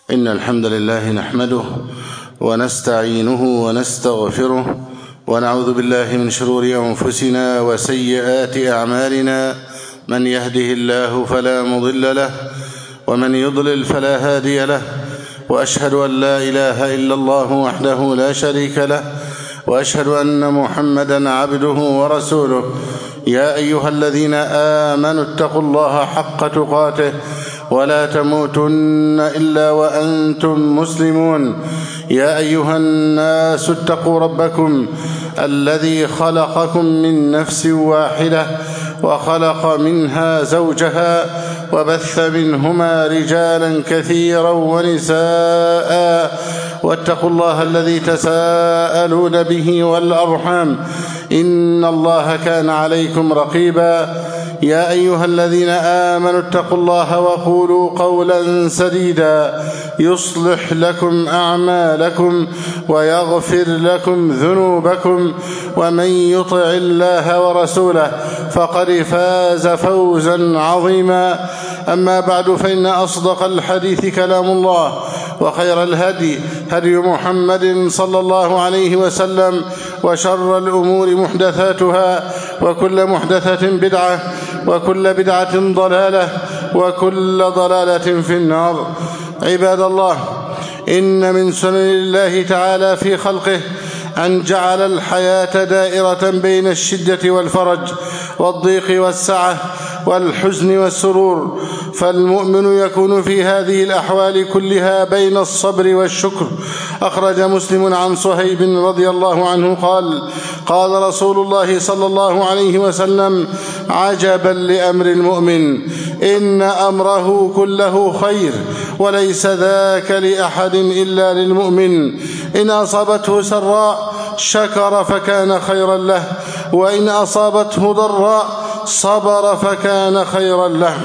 إن الحمد لله نحمده ونستعينه ونستغفره ونعوذ بالله من شرور أنفسنا وسيئات أعمالنا. من يهده الله فلا مضل له ومن يضلل فلا هادي له، وأشهد أن لا إله إلا الله وحده لا شريك له، وأشهد أن محمدا عبده ورسوله. يا أيها الذين آمنوا اتقوا الله حق تقاته ولا تموتن إلا وأنتم مسلمون. يا أيها الناس اتقوا ربكم الذي خلقكم من نفس واحدة وخلق منها زوجها وبث منهما رجالا كثيرا ونساء، واتقوا الله الذي تساءلون به والأرحام إن الله كان عليكم رقيبا. يا أيها الذين آمنوا اتقوا الله وقولوا قولا سديدا يصلح لكم أعمالكم ويغفر لكم ذنوبكم، ومن يطع الله ورسوله فقد فاز فوزا عظيما. أما بعد، فإن أصدق الحديث كلام الله، وخير الهدي هدي محمد صلى الله عليه وسلم، وشر الأمور محدثاتها، وكل محدثة بدعة، وكل بدعة ضلالة، وكل ضلالة في النار. عباد الله، إن من سنن الله تعالى في خلقه أن جعل الحياة دائرة بين الشدة والفرج، والضيق والسعة، والحزن والسرور، فالمؤمن يكون في هذه الأحوال كلها بين الصبر والشكر. أخرج مسلم عن صهيب رضي الله عنه قال: قال رسول الله صلى الله عليه وسلم: عجبا لأمر المؤمن، إن أمره كله خير، وليس ذاك لأحد إلا للمؤمن. إن أصابته سراء شكر فكان خيرا له، وإن أصابته ضراء صبر فكان خيرا له.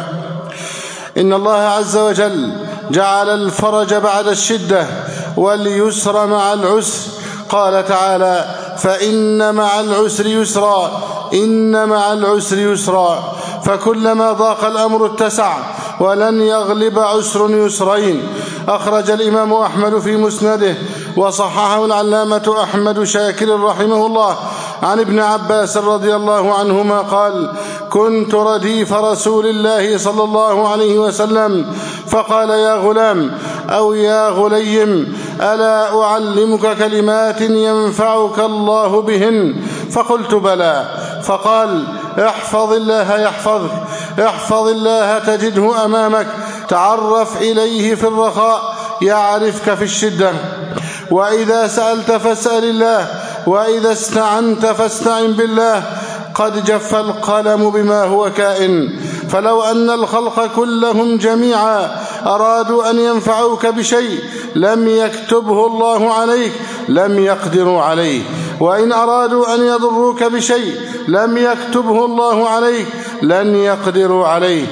إن الله عز وجل جعل الفرج بعد الشدة واليسر مع العسر. قال تعالى: فإن مع العسر يسرا، إن مع العسر يسرا. فكلما ضاق الأمر اتسع، ولن يغلب عسر يسرين. أخرج الإمام أحمد في مسنده وصححه العلامة أحمد شاكر رحمه الله عن ابن عباس رضي الله عنهما قال: كنت رديف رسول الله صلى الله عليه وسلم، فقال: يا غلام أو يا غليم، ألا أعلمك كلمات ينفعك الله بهن؟ فقلت: بلى. فقال: احفظ الله يحفظك، احفظ الله تجده أمامك، تعرف إليه في الرخاء يعرفك في الشدة، وإذا سألت فاسأل الله، وإذا استعنت فاستعن بالله. قد جف القلم بما هو كائن، فلو أن الخلق كلهم جميعا أرادوا أن ينفعوك بشيء لم يكتبه الله عليك لم يقدروا عليه، وإن أرادوا أن يضروك بشيء لم يكتبه الله عليك لن يقدروا عليه.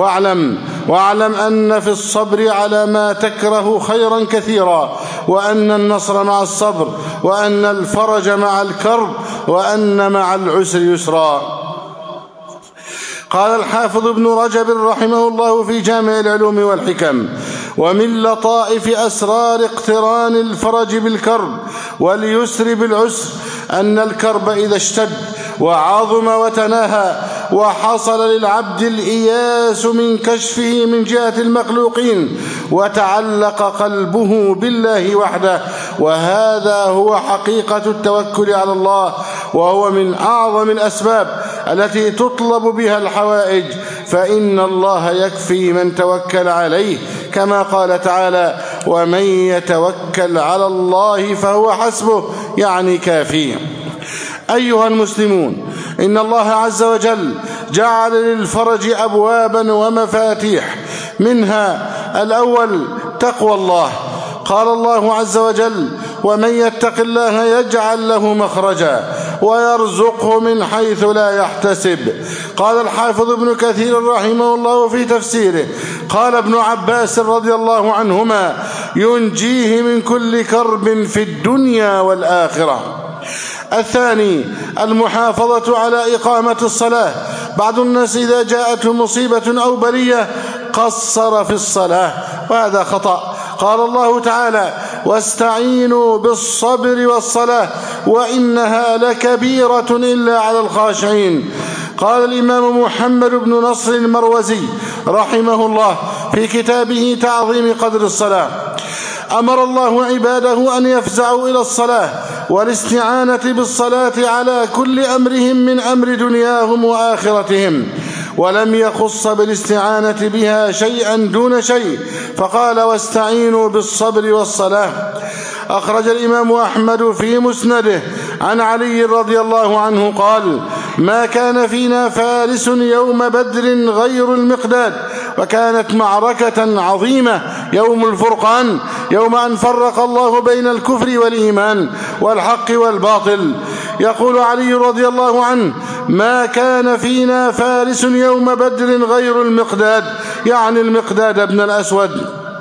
واعلم أن في الصبر على ما تكره خيرا كثيرا، وأن النصر مع الصبر، وأن الفرج مع الكرب، وأن مع العسر يسرا. قال الحافظ ابن رجب رحمه الله في جامع العلوم والحكم: ومن لطائف أسرار اقتران الفرج بالكرب واليسر بالعسر أن الكرب إذا اشتد وعظم وتناهى وحصل للعبد الإياس من كشفه من جهة المخلوقين، وتعلق قلبه بالله وحده، وهذا هو حقيقة التوكل على الله، وهو من أعظم الأسباب التي تطلب بها الحوائج، فإن الله يكفي من توكل عليه، كما قال تعالى: ومن يتوكل على الله فهو حسبه، يعني كافيه. أيها المسلمون، إن الله عز وجل جعل للفرج أبوابا ومفاتيح، منها الأول تقوى الله. قال الله عز وجل: ومن يتق الله يجعل له مخرجا ويرزقه من حيث لا يحتسب. قال الحافظ ابن كثير رحمه الله في تفسيره: قال ابن عباس رضي الله عنهما: ينجيه من كل كرب في الدنيا والآخرة. الثاني المحافظة على إقامة الصلاة. بعض الناس إذا جاءته مصيبة أو بلية قصر في الصلاة، وهذا خطأ. قال الله تعالى: واستعينوا بالصبر والصلاة وإنها لكبيرة إلا على الخاشعين. قال الإمام محمد بن نصر المروزي رحمه الله في كتابه تعظيم قدر الصلاة: أمر الله عباده أن يفزعوا إلى الصلاة والاستعانة بالصلاة على كل أمرهم من أمر دنياهم وآخرتهم، ولم يخص بالاستعانة بها شيئا دون شيء، فقال: واستعينوا بالصبر والصلاة. أخرج الإمام أحمد في مسنده عن علي رضي الله عنه قال: ما كان فينا فارس يوم بدر غير المقداد، وكانت معركة عظيمة يوم الفرقان، يوم أن فرق الله بين الكفر والإيمان والحق والباطل. يقول علي رضي الله عنه: ما كان فينا فارس يوم بدر غير المقداد، يعني المقداد بن الأسود،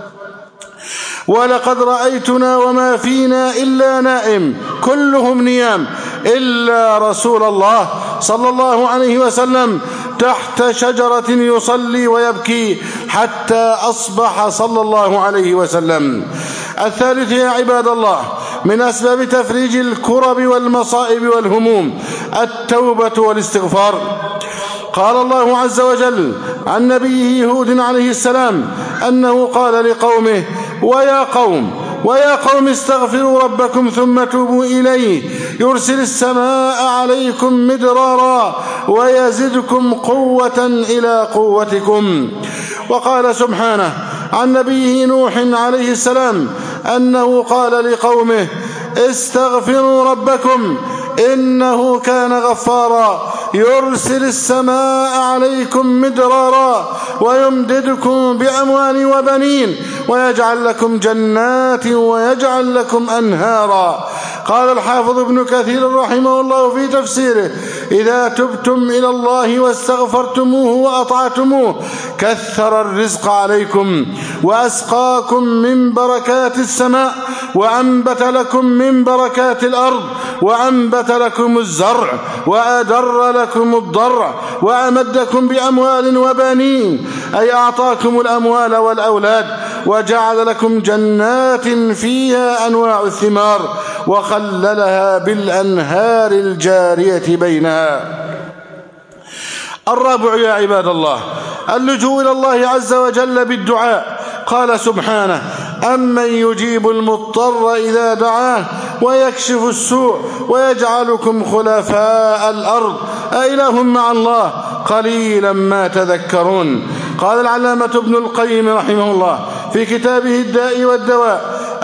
ولقد رأيتنا وما فينا إلا نائم، كلهم نيام إلا رسول الله صلى الله عليه وسلم تحت شجرة يصلي ويبكي حتى أصبح صلى الله عليه وسلم. الثالث يا عباد الله من أسباب تفريج الكرب والمصائب والهموم التوبة والاستغفار. قال الله عز وجل عن نبيه هود عليه السلام أنه قال لقومه: ويا قوم استغفروا ربكم ثم توبوا إليه يرسل السماء عليكم مدرارا ويزدكم قوة إلى قوتكم. وقال سبحانه عن نبيه نوح عليه السلام أنه قال لقومه: استغفروا ربكم إنه كان غفارا يرسل السماء عليكم مدرارا ويمددكم بأموال وبنين ويجعل لكم جنات ويجعل لكم أنهارا. قال الحافظ ابن كثير رحمه الله في تفسيره: إذا تبتم إلى الله واستغفرتموه وأطعتموه كثر الرزق عليكم وأسقاكم من بركات السماء وأنبت لكم من بركات الأرض وأنبت لكم الزرع وأدر لكم الضرع وأمدكم بأموال وبنين، أي أعطاكم الأموال والأولاد وجعل لكم جنات فيها أنواع الثمار وخللها بالأنهار الجارية بينها. الرابع يا عباد الله اللجوء إلى الله عز وجل بالدعاء. قال سبحانه: أمن يجيب المضطر إذا دعاه ويكشف السوء ويجعلكم خلفاء الأرض أإله مع الله قليلا ما تذكرون. قال العلامة ابن القيم رحمه الله في كتابه الداء والدواء: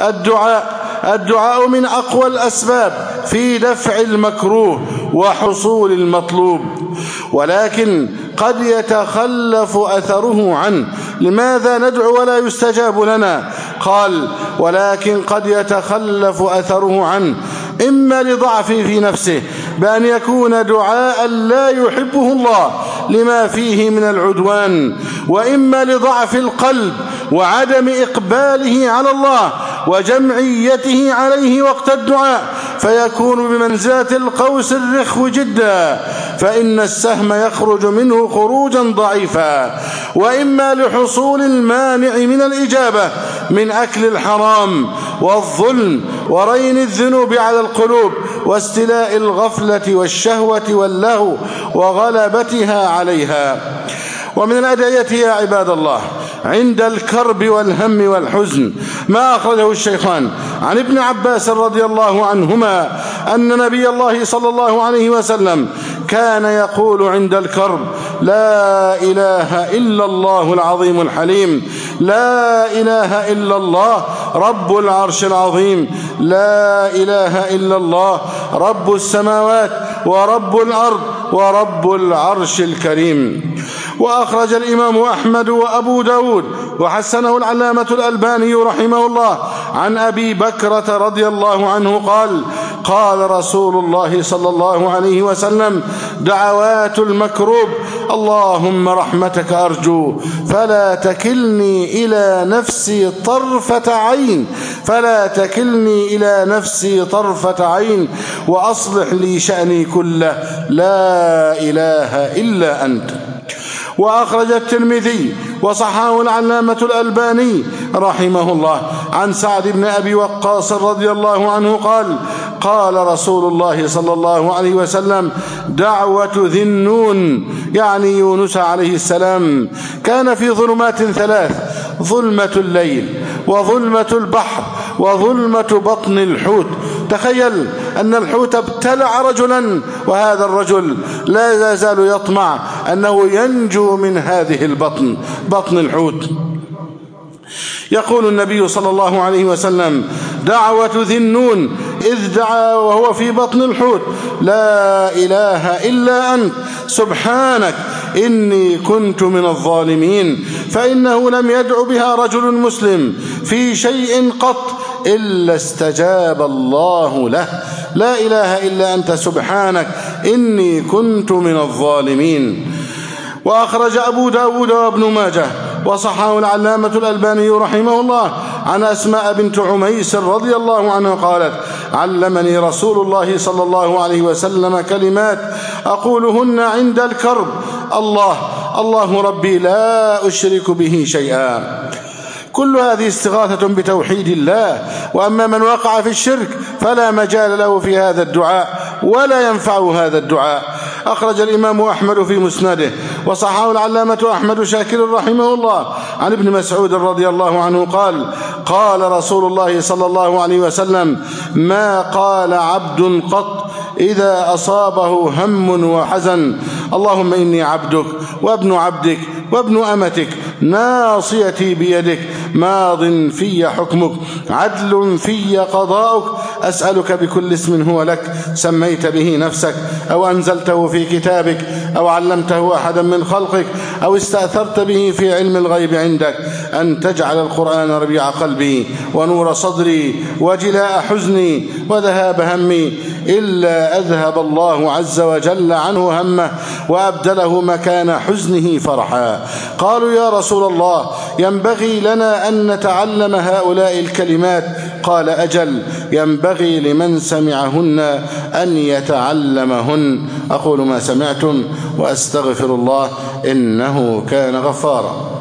الدعاء من أقوى الأسباب في دفع المكروه وحصول المطلوب، ولكن قد يتخلف أثره عنه. لماذا ندعو ولا يستجاب لنا؟ قال: ولكن قد يتخلف أثره عنه، إما لضعف في نفسه بأن يكون دعاء لا يحبه الله لما فيه من العدوان، وإما لضعف القلب وعدم إقباله على الله وجمعيته عليه وقت الدعاء، فيكون بمنزلة القوس الرخو جدا، فإن السهم يخرج منه خروجا ضعيفا، وإما لحصول المانع من الإجابة من أكل الحرام والظلم ورين الذنوب على القلوب واستيلاء الغفلة والشهوة واللهو وغلبتها عليها. ومن الأدعية يا عباد الله عند الكرب والهم والحزن ما أخرجه الشيخان عن ابن عباس رضي الله عنهما أن نبي الله صلى الله عليه وسلم كان يقول عند الكرب: لا إله إلا الله العظيم الحليم، لا إله إلا الله رب العرش العظيم، لا إله إلا الله رب السماوات ورب الأرض ورب العرش الكريم. وأخرج الإمام أحمد وأبو داود وحسنه العلامة الألباني رحمه الله عن أبي بكرة رضي الله عنه قال: قال رسول الله صلى الله عليه وسلم: دعوات المكروب اللهم رحمتك أرجو فلا تكلني إلى نفسي طرفة عين وأصلح لي شأني كله لا إله إلا أنت. وأخرج الترمذي وصححه العلامة الألباني رحمه الله عن سعد بن أبي وقاص رضي الله عنه قال: قال رسول الله صلى الله عليه وسلم: دعوة ذي النون يعني يونس عليه السلام كان في ظلمات ثلاث: ظلمة الليل وظلمة البحر وظلمة بطن الحوت. تخيل أن الحوت ابتلع رجلا، وهذا الرجل لا يزال يطمع أنه ينجو من هذه بطن الحوت. يقول النبي صلى الله عليه وسلم: دعوة ذي النون إذ دعا وهو في بطن الحوت: لا إله إلا أنت سبحانك إني كنت من الظالمين. فإنه لم يدع بها رجل مسلم في شيء قط إلا استجاب الله له: لا إله إلا أنت سبحانك إني كنت من الظالمين. وأخرج أبو داود وابن ماجه وصححه العلامة الألباني رحمه الله عن أسماء بنت عميس رضي الله عنها قالت: علمني رسول الله صلى الله عليه وسلم كلمات أقولهن عند الكرب: الله ربي لا أشرك به شيئا. كل هذه استغاثة بتوحيد الله. وأما من وقع في الشرك فلا مجال له في هذا الدعاء ولا ينفعه هذا الدعاء. أخرج الإمام أحمد في مسنده وصححه العلامة أحمد شاكر رحمه الله عن ابن مسعود رضي الله عنه قال: قال رسول الله صلى الله عليه وسلم: ما قال عبد قط إذا أصابه هم وحزن: اللهم إني عبدك وابن عبدك وابن أمتك ناصيتي بيدك ماض في حكمك عدل في قضاؤك أسألك بكل اسم هو لك سميت به نفسك أو أنزلته في كتابك أو علمته أحدا من خلقك أو استأثرت به في علم الغيب عندك أن تجعل القرآن ربيع قلبي ونور صدري وجلاء حزني وذهاب همي إلا أذهب الله عز وجل عنه همه وأبدله مكان حزنه فرحا. قالوا: يا رسول الله ينبغي لنا أن نتعلم هؤلاء الكلمات؟ قال: أجل، ينبغي لمن سمعهن أن يتعلمهن. أقول ما سمعتم وأستغفر الله إنه كان غفارا.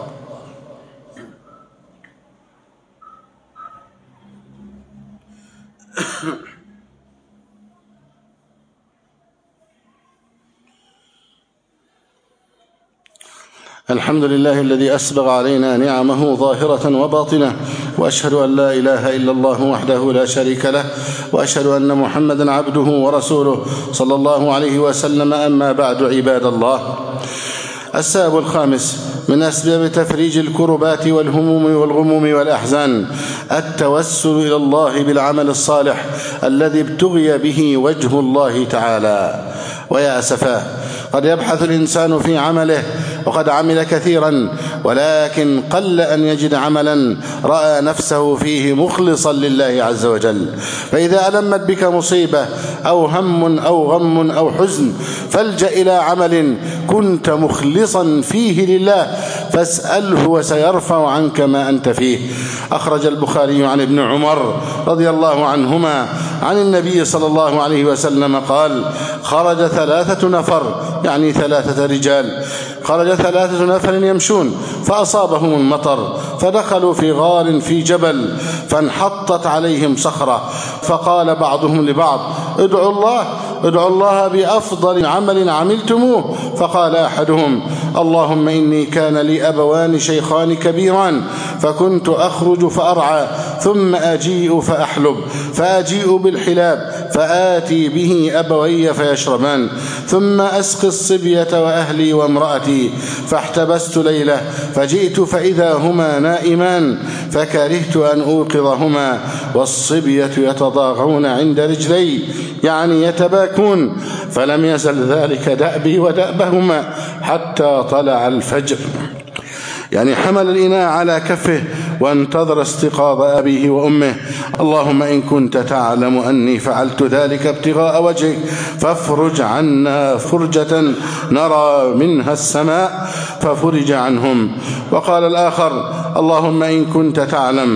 الحمد لله الذي أسبغ علينا نعمه ظاهرة وباطنة، وأشهد أن لا إله إلا الله وحده لا شريك له، وأشهد أن محمدا عبده ورسوله صلى الله عليه وسلم. أما بعد، عباد الله، السبب الخامس من أسباب تفريج الكربات والهموم والغموم والأحزان التوسل إلى الله بالعمل الصالح الذي ابتغي به وجه الله تعالى. ويا أسفاه، قد يبحث الإنسان في عمله وقد عمل كثيرا، ولكن قل أن يجد عملا رأى نفسه فيه مخلصا لله عز وجل. فإذا ألمت بك مصيبة أو هم أو غم أو حزن فالجأ إلى عمل كنت مخلصا فيه لله فاسأله وسيرفع عنك ما أنت فيه. أخرج البخاري عن ابن عمر رضي الله عنهما عن النبي صلى الله عليه وسلم قال: خرج 3 نفر، يعني 3 رجال، خرج 3 نفر يمشون فأصابهم المطر فدخلوا في غار في جبل فانحطت عليهم صخرة، فقال بعضهم لبعض: ادعوا الله بأفضل عمل عملتموه. فقال أحدهم: اللهم إني كان لي أبوان شيخان كبيران فكنت أخرج فأرعى ثم أجيء فأحلب، فأجيء بالحلاب فآتي به أبوي فيشربان، ثم أسقي الصبية وأهلي وامرأتي، فاحتبست ليلة فجئت فإذا هما نائمان فكرهت أن أوقظهما والصبية يتضاغون عند رجلي، يعني يتباكون، فلم يزل ذلك دأبي ودأبهما حتى طلع الفجر. يعني حمل الإناء على كفه وانتظر استيقاظ أبيه وأمه. اللهم إن كنت تعلم أني فعلت ذلك ابتغاء وجهك فافرج عنا فرجة نرى منها السماء، ففرج عنهم. وقال الآخر: اللهم إن كنت تعلم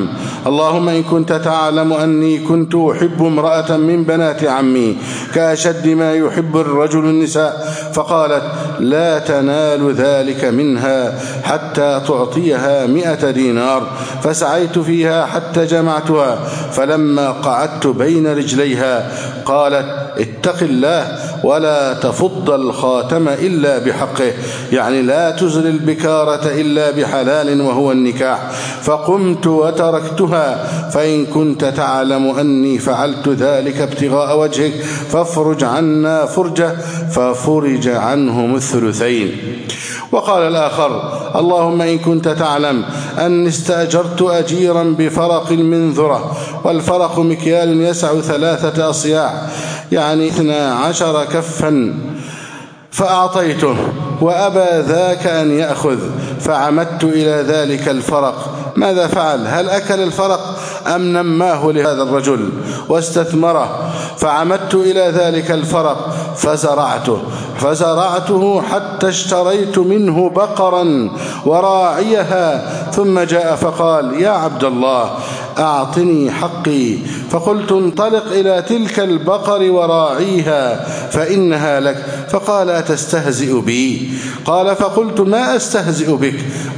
اللهم إن كنت تعلم أني كنت أحب امرأة من بنات عمي كأشد ما يحب الرجل النساء، فقالت لا تنال ذلك منها حتى تعطيها 100 دينار، فسعيت فيها حتى جمعتها، فلما قعدت بين رجليها قالت اتق الله ولا تفض الخاتم إلا بحقه، يعني لا تزل البكارة إلا بحلال وهو النكاح. فقمت وتركتها، فإن كنت تعلم أني فعلت ذلك ابتغاء وجهك فافرج عنا فرجة، ففرج عنهم الثلثين. وقال الآخر اللهم إن كنت تعلم أني استأجرت أجيرا بفرق من ذرة، والفرق مكيال يسع 3 أصياع، يعني 12 كفا، فأعطيته وأبى ذاك أن يأخذ، فعمدت إلى ذلك الفرق، ماذا فعل؟ هل أكل الفرق أم نماه لهذا الرجل واستثمره؟ فعمدت إلى ذلك الفرق فزرعته حتى اشتريت منه بقرا وراعيها، ثم جاء فقال يا عبد الله أعطني حقي، فقلت انطلق إلى تلك البقر وراعيها فإنها لك، فقال أتستهزئ بي؟ قال فقلت ما أستهزئ بك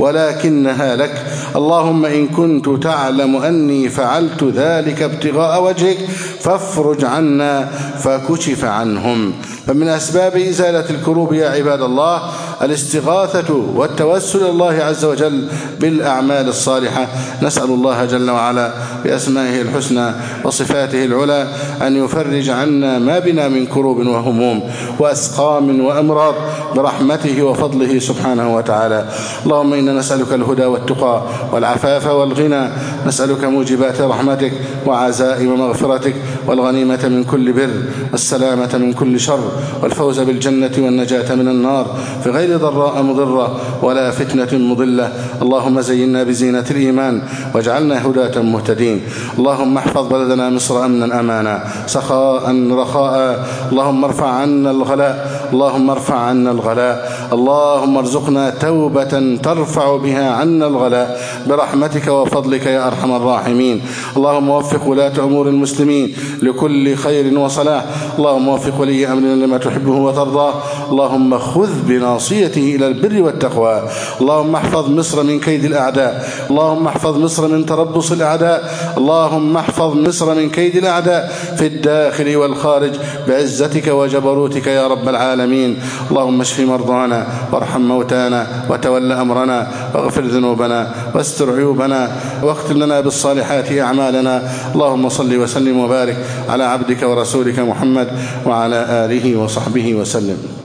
ولكنها لك، اللهم إن كنت تعلم أني فعلت ذلك ابتغاء وجهك فافرج عنا، فكشف عنهم. فمن أسباب إزالة الكروب يا عباد الله الاستغاثة والتوسل الله عز وجل بالأعمال الصالحة. نسأل الله جل وعلا بأسمائه الحسنى وصفاته العلى أن يفرج عنا ما بنا من كروب وهموم وأسقام وأمراض برحمته وفضله سبحانه وتعالى. اللهم إنا نسألك الهدى والتقى والعفاف والغنى، نسألك موجبات رحمتك وعزائم مغفرتك والغنيمة من كل بر والسلامة من كل شر والفوز بالجنة والنجاة من النار في غير ضراء مضرة ولا فتنة مضلة. اللهم زينا بزينة الإيمان واجعلنا هداة مهتدين. اللهم احفظ بلدنا مصر أمنا أمانا سخاء رخاء. اللهم ارفع عنا الغلاء، اللهم ارفع عنا الغلاء، اللهم ارزقنا توبة ترفع بها عنا الغلاء برحمتك وفضلك يا أرحم الراحمين. اللهم وفق ولاة أمور المسلمين لكل خير وصلاح، اللهم وفق ولي أمرنا لما تحبه وترضاه، اللهم خذ بناصيته إلى البر والتقوى. اللهم احفظ مصر من كيد الأعداء، اللهم احفظ مصر من تربص الأعداء، اللهم احفظ مصر من كيد الأعداء في الداخل والخارج بعزتك وجبروتك يا رب العالمين. اللهم اشف مرضانا وارحم موتانا وتول أمرنا واغفر ذنوبنا واستر عيوبنا واختم لنا بالصالحات أعمالنا. اللهم صل وسلم وبارك على عبدك ورسولك محمد وعلى آله وصحبه وسلم.